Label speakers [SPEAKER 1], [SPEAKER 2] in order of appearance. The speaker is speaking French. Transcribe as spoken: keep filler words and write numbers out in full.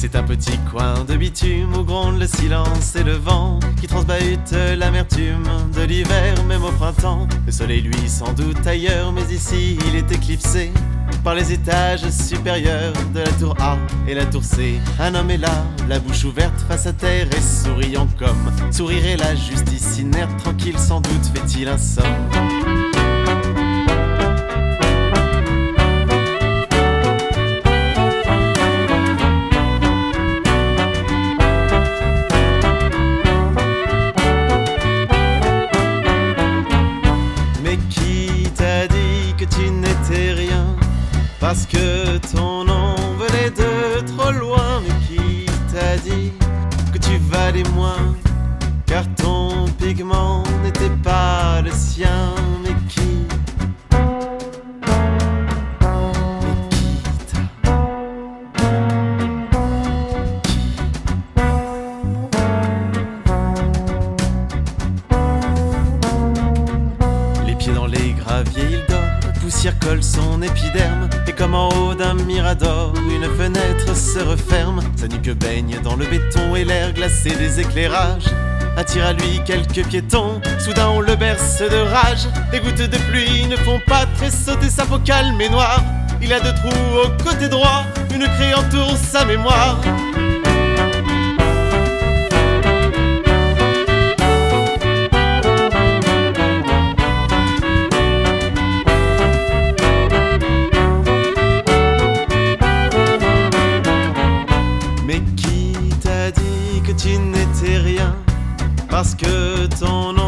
[SPEAKER 1] C'est un petit coin de bitume où gronde le silence et le vent qui transbahute l'amertume de l'hiver même au printemps. Le soleil lui sans doute ailleurs, mais ici il est éclipsé par les étages supérieurs de la tour A et la tour C. Un homme est là, la bouche ouverte face à terre et souriant comme sourirait la justice inerte, tranquille sans doute fait-il un somme. Parce que ton nom venait de trop loin. Mais qui t'a dit que tu valais moins? Car ton pigment n'était pas le sien. Mais qui Mais qui t'a Qui Les pieds dans les graviers, il dort. La poussière colle son épiderme. Et comme en haut d'un mirador, une fenêtre se referme. Sa nuque baigne dans le béton et l'air glacé des éclairages attire à lui quelques piétons. Soudain on le berce de rage. Des gouttes de pluie ne font pas tressauter sa peau calme et noire. Il a deux trous au côté droit, une craie entoure sa mémoire. Tu n'étais rien, parce que ton nom